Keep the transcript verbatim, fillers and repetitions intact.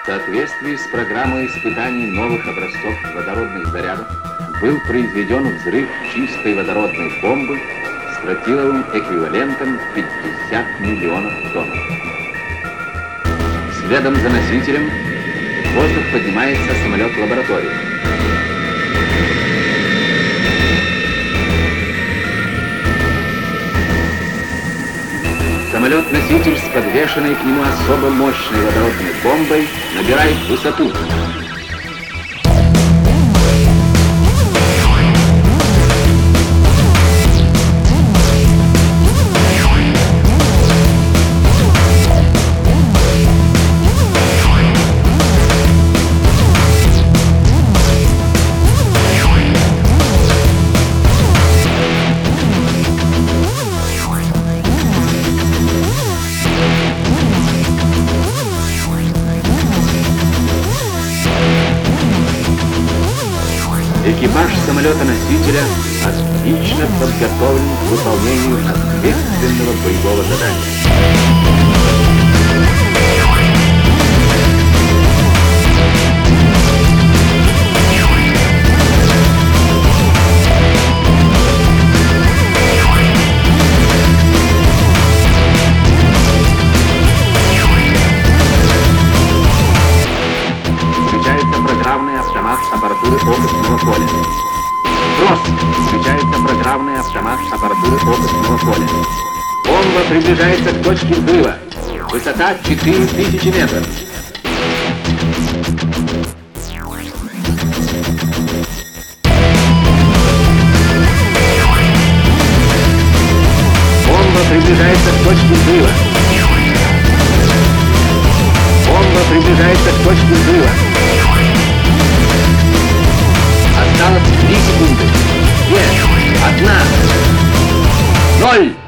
В соответствии с программой испытаний новых образцов водородных зарядов был произведен взрыв чистой водородной бомбы с тротиловым эквивалентом пятьдесят миллионов тонн. Следом за носителем в воздух поднимается самолет-лаборатория. Самолет-носитель с подвешенной к нему особо мощной водородной бомбой набирает высоту. Экипаж самолета-носителя отлично подготовлен к выполнению ответственного боевого задания. Программный автомат аппаратуры опытного поля. Сброс! Включается программный автомат аппаратуры опытного поля. Бомба приближается к точке взрыва. Высота четыре тысячи метров. Бомба приближается к точке взрыва. Бомба приближается к точке взрыва. Осталось три секунды. Две. Одна. Ноль.